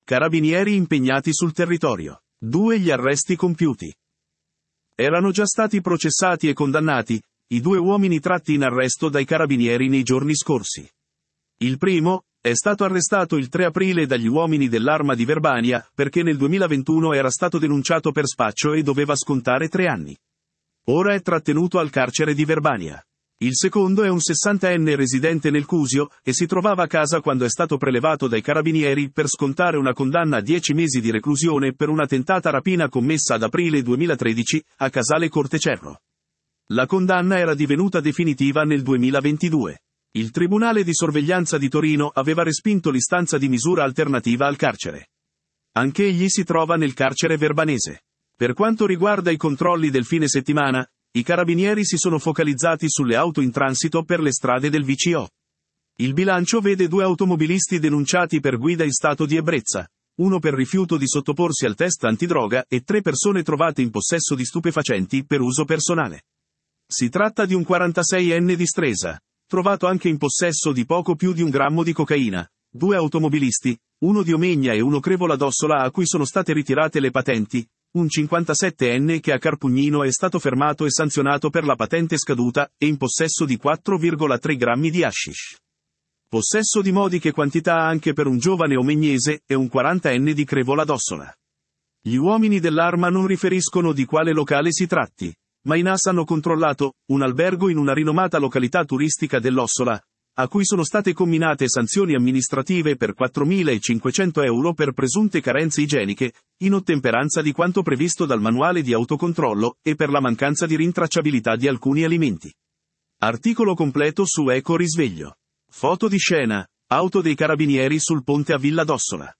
Carabinieri impegnati sul territorio. 2 gli arresti compiuti. Erano già stati processati e condannati i 2 uomini tratti in arresto dai carabinieri nei giorni scorsi. Il primo è stato arrestato il 3 aprile dagli uomini dell'Arma di Verbania perché nel 2021 era stato denunciato per spaccio e doveva scontare 3 anni. Ora è trattenuto al carcere di Verbania. Il secondo è un 60enne residente nel Cusio e si trovava a casa quando è stato prelevato dai carabinieri per scontare una condanna a 10 mesi di reclusione per una tentata rapina commessa ad aprile 2013 a Casale Cortecerro. La condanna era divenuta definitiva nel 2022. Il Tribunale di sorveglianza di Torino aveva respinto l'istanza di misura alternativa al carcere. Anch'egli si trova nel carcere verbanese. Per quanto riguarda i controlli del fine settimana, i carabinieri si sono focalizzati sulle auto in transito per le strade del VCO. Il bilancio vede 2 automobilisti denunciati per guida in stato di ebbrezza, 1 per rifiuto di sottoporsi al test antidroga e 3 persone trovate in possesso di stupefacenti per uso personale. Si tratta di un 46enne di Stresa, trovato anche in possesso di poco più di 1 grammo di cocaina, 2 automobilisti, 1 di Omegna e 1 Crevola d'Ossola a cui sono state ritirate le patenti, un 57enne che a Carpugnino è stato fermato e sanzionato per la patente scaduta e in possesso di 4,3 grammi di hashish. Possesso di modiche quantità anche per un giovane omegnese e un 40enne di Crevola d'Ossola. Gli uomini dell'Arma non riferiscono di quale locale si tratti, ma i NAS hanno controllato un albergo in una rinomata località turistica dell'Ossola, a cui sono state comminate sanzioni amministrative per 4.500 euro per presunte carenze igieniche, in ottemperanza di quanto previsto dal manuale di autocontrollo e per la mancanza di rintracciabilità di alcuni alimenti. Articolo completo su Eco Risveglio. Foto di scena, auto dei carabinieri sul ponte a Villa d'Ossola.